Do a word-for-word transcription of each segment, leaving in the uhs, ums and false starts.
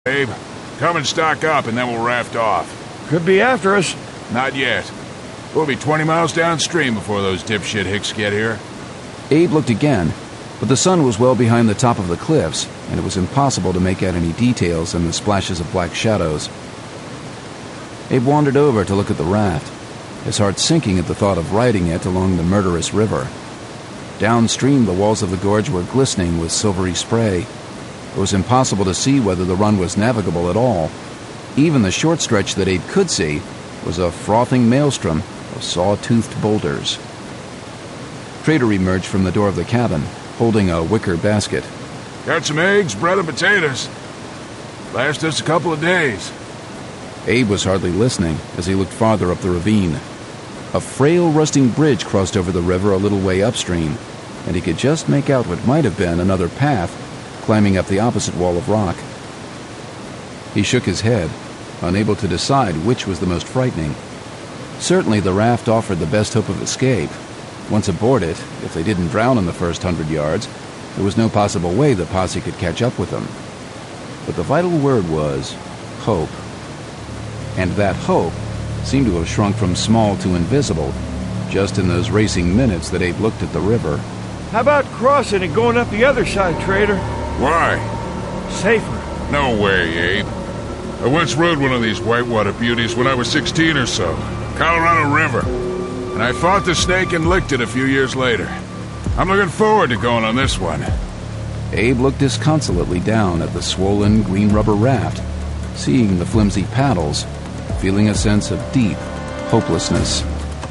Abe, come and stock up and then we'll raft off. Could be after us. Not yet. We'll be twenty miles downstream before those dipshit hicks get here. Abe looked again, but the sun was well behind the top of the cliffs, and it was impossible to make out any details in the splashes of black shadows. Abe wandered over to look at the raft, his heart sinking at the thought of riding it along the murderous river. Downstream, the walls of the gorge were glistening with silvery spray. It was impossible to see whether the run was navigable at all. Even the short stretch that Abe could see was a frothing maelstrom of saw-toothed boulders. Trader emerged from the door of the cabin, holding a wicker basket. Got some eggs, bread, and potatoes. Last us a couple of days. Abe was hardly listening as he looked farther up the ravine. A frail, rusting bridge crossed over the river a little way upstream, and he could just make out what might have been another path climbing up the opposite wall of rock. He shook his head, unable to decide which was the most frightening. Certainly the raft offered the best hope of escape. Once aboard it, if they didn't drown in the first hundred yards, there was no possible way the posse could catch up with them. But the vital word was hope. And that hope seemed to have shrunk from small to invisible, just in those racing minutes that Abe looked at the river. How about crossing and going up the other side, Trader? Why? Safer. No way, Abe. I once rode one of these whitewater beauties when I was sixteen or so. Colorado River. And I fought the snake and licked it a few years later. I'm looking forward to going on this one. Abe looked disconsolately down at the swollen green rubber raft, seeing the flimsy paddles, feeling a sense of deep hopelessness.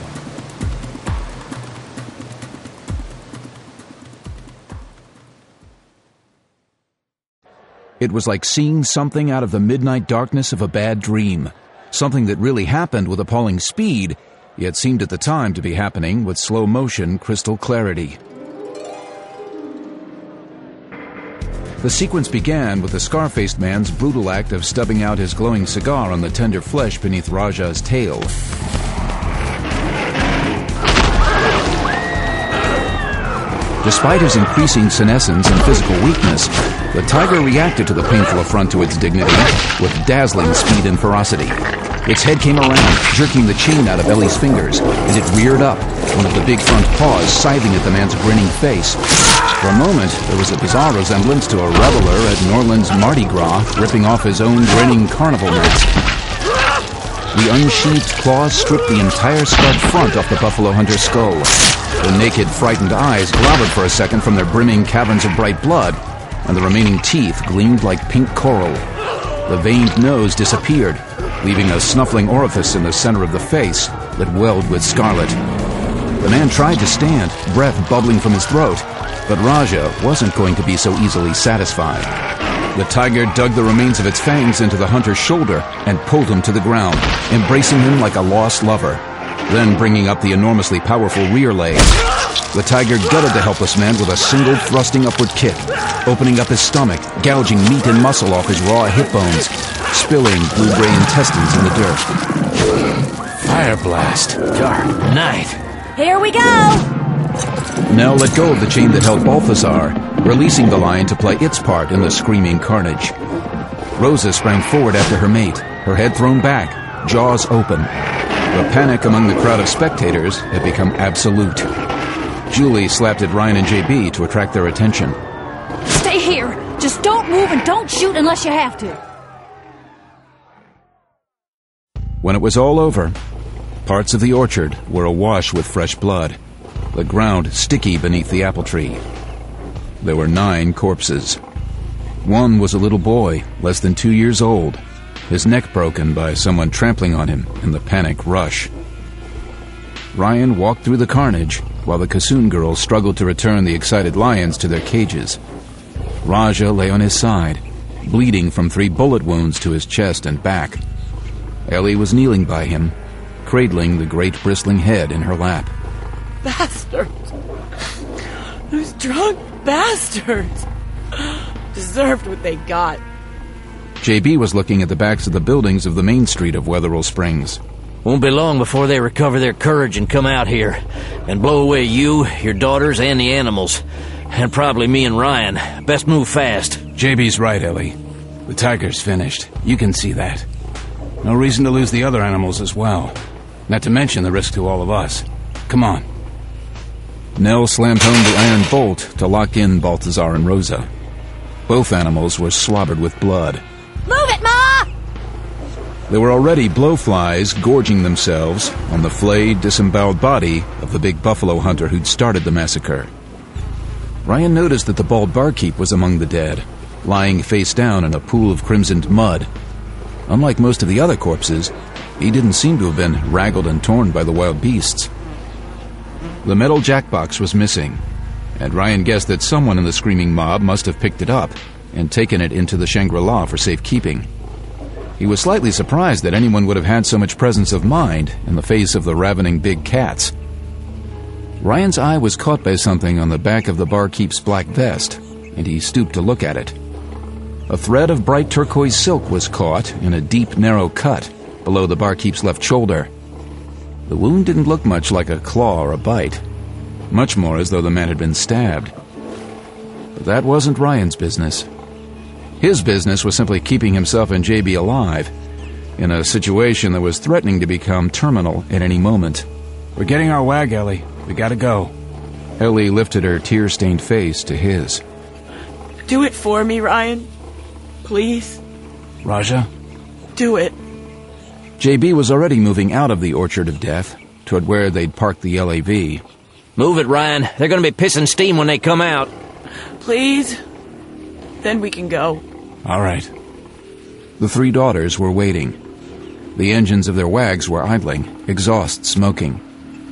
It was like seeing something out of the midnight darkness of a bad dream. Something that really happened with appalling speed, yet seemed at the time to be happening with slow motion crystal clarity. The sequence began with the scar-faced man's brutal act of stubbing out his glowing cigar on the tender flesh beneath Raja's tail. Despite his increasing senescence and physical weakness, the tiger reacted to the painful affront to its dignity with dazzling speed and ferocity. Its head came around, jerking the chain out of Ellie's fingers, and it reared up, one of the big front paws scything at the man's grinning face. For a moment, there was a bizarre resemblance to a reveler at New Orleans Mardi Gras ripping off his own grinning carnival mask. The unsheathed claws stripped the entire scarred front off the buffalo hunter's skull. The naked, frightened eyes glowered for a second from their brimming caverns of bright blood, and the remaining teeth gleamed like pink coral. The veined nose disappeared, leaving a snuffling orifice in the center of the face that welled with scarlet. The man tried to stand, breath bubbling from his throat, but Raja wasn't going to be so easily satisfied. The tiger dug the remains of its fangs into the hunter's shoulder and pulled him to the ground, embracing him like a lost lover. Then bringing up the enormously powerful rear legs, the tiger gutted the helpless man with a single thrusting upward kick, opening up his stomach, gouging meat and muscle off his raw hip bones, spilling blue-gray intestines in the dirt. Fire blast. Dark night. Here we go! Nell let go of the chain that held Balthazar, releasing the lion to play its part in the screaming carnage. Rosa sprang forward after her mate, her head thrown back, jaws open. The panic among the crowd of spectators had become absolute. Julie slapped at Ryan and J B to attract their attention. Stay here! Just don't move and don't shoot unless you have to. When it was all over, parts of the orchard were awash with fresh blood, the ground sticky beneath the apple tree. There were nine corpses. One was a little boy, less than two years old, his neck broken by someone trampling on him in the panic rush. Ryan walked through the carnage while the Kassoon girls struggled to return the excited lions to their cages. Raja lay on his side, bleeding from three bullet wounds to his chest and back. Ellie was kneeling by him, cradling the great bristling head in her lap. Bastards! Those drunk bastards! Deserved what they got. J B was looking at the backs of the buildings of the main street of Wetherill Springs. Won't be long before they recover their courage and come out here and blow away you, your daughters, and the animals. And probably me and Ryan. Best move fast. J B's right, Ellie. The tiger's finished. You can see that. No reason to lose the other animals as well. Not to mention the risk to all of us. Come on. Nell slammed home the iron bolt to lock in Balthazar and Rosa. Both animals were slobbered with blood. Move it, Ma! There were already blowflies gorging themselves on the flayed, disemboweled body of the big buffalo hunter who'd started the massacre. Ryan noticed that the bald barkeep was among the dead, lying face down in a pool of crimsoned mud. Unlike most of the other corpses, he didn't seem to have been raggled and torn by the wild beasts. The metal jackbox was missing, and Ryan guessed that someone in the screaming mob must have picked it up and taken it into the Shangri-La for safekeeping. He was slightly surprised that anyone would have had so much presence of mind in the face of the ravening big cats. Ryan's eye was caught by something on the back of the barkeep's black vest, and he stooped to look at it. A thread of bright turquoise silk was caught in a deep, narrow cut below the barkeep's left shoulder. The wound didn't look much like a claw or a bite, much more as though the man had been stabbed. But that wasn't Ryan's business. His business was simply keeping himself and J B alive, in a situation that was threatening to become terminal at any moment. We're getting our wag, Ellie. We gotta go. Ellie lifted her tear-stained face to his. Do it for me, Ryan. Please. Raja? Do it. J B was already moving out of the Orchard of Death, toward where they'd parked the L A V. Move it, Ryan. They're gonna be pissing steam when they come out. Please. Then we can go. All right. The three daughters were waiting. The engines of their wags were idling, exhaust smoking.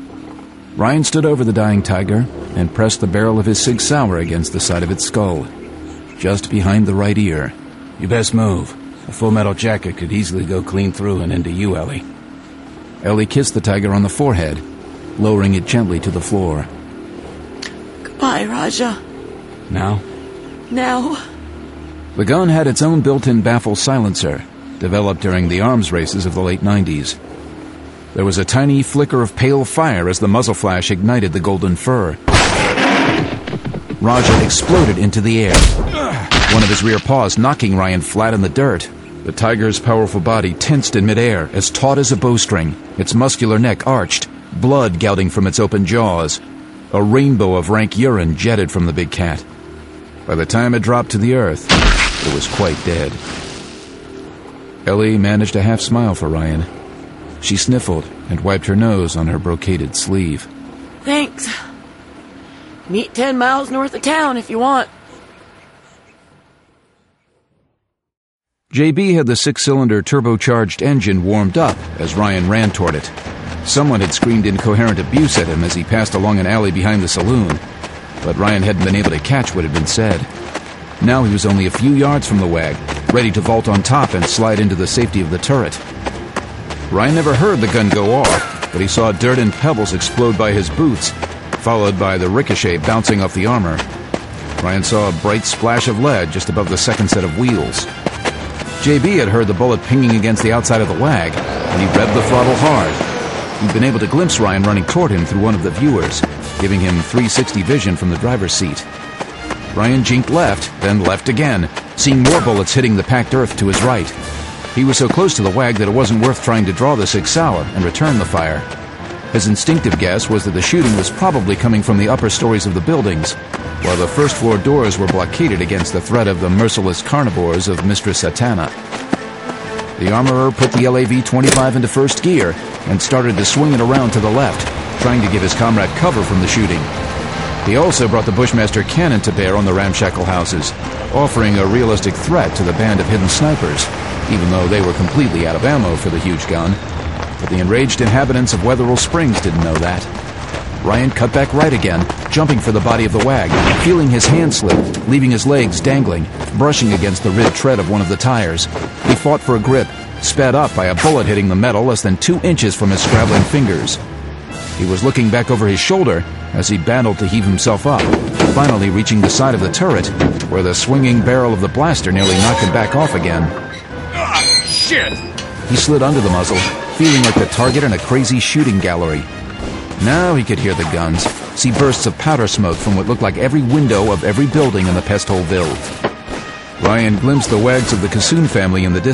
Ryan stood over the dying tiger and pressed the barrel of his Sig Sauer against the side of its skull, just behind the right ear. You best move. A full metal jacket could easily go clean through and into you, Ellie. Ellie kissed the tiger on the forehead, lowering it gently to the floor. Goodbye, Raja. Now? Now. The gun had its own built-in baffle silencer, developed during the arms races of the late nineties. There was a tiny flicker of pale fire as the muzzle flash ignited the golden fur. Raja exploded into the air, one of his rear paws knocking Ryan flat in the dirt. The tiger's powerful body tensed in midair, as taut as a bowstring, its muscular neck arched, blood gouting from its open jaws. A rainbow of rank urine jetted from the big cat. By the time it dropped to the earth, it was quite dead. Ellie managed a half smile for Ryan. She sniffled and wiped her nose on her brocaded sleeve. Thanks. Meet ten miles north of town if you want. J B had the six-cylinder turbocharged engine warmed up as Ryan ran toward it. Someone had screamed incoherent abuse at him as he passed along an alley behind the saloon, but Ryan hadn't been able to catch what had been said. Now he was only a few yards from the wag, ready to vault on top and slide into the safety of the turret. Ryan never heard the gun go off, but he saw dirt and pebbles explode by his boots, followed by the ricochet bouncing off the armor. Ryan saw a bright splash of lead just above the second set of wheels. J B had heard the bullet pinging against the outside of the wag, and he revved the throttle hard. He'd been able to glimpse Ryan running toward him through one of the viewers, giving him three sixty vision from the driver's seat. Ryan jinked left, then left again, seeing more bullets hitting the packed earth to his right. He was so close to the wag that it wasn't worth trying to draw the Sig Sauer and return the fire. His instinctive guess was that the shooting was probably coming from the upper stories of the buildings, while the first-floor doors were blockaded against the threat of the merciless carnivores of Mistress Satana. The armorer put the L A V twenty-five into first gear and started to swing it around to the left, trying to give his comrade cover from the shooting. He also brought the Bushmaster cannon to bear on the ramshackle houses, offering a realistic threat to the band of hidden snipers, even though they were completely out of ammo for the huge gun. But the enraged inhabitants of Wetherill Springs didn't know that. Ryan cut back right again, jumping for the body of the wag, feeling his hand slip, leaving his legs dangling, brushing against the ribbed tread of one of the tires. He fought for a grip, sped up by a bullet hitting the metal less than two inches from his scrabbling fingers. He was looking back over his shoulder as he battled to heave himself up, finally reaching the side of the turret, where the swinging barrel of the blaster nearly knocked him back off again. Ah, shit! He slid under the muzzle, feeling like the target in a crazy shooting gallery. Now he could hear the guns, see bursts of powder smoke from what looked like every window of every building in the Pesthole Ville. Ryan glimpsed the Wags of the Kassoon family in the distance.